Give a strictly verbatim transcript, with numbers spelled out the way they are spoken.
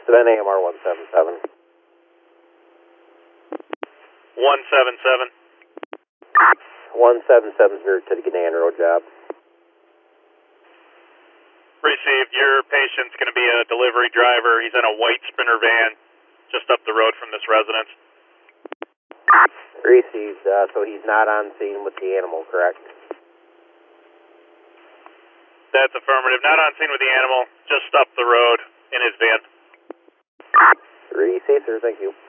Then A M R one seven seven. one seven seven. one seven seven zero to the Gannett Road job. Received. Your patient's going to be a delivery driver. He's in a white Sprinter van just up the road from this residence. Received. Uh, so he's not on scene with the animal, correct? That's affirmative. Not on scene with the animal, just up the road in his van. Received, sir. Thank you.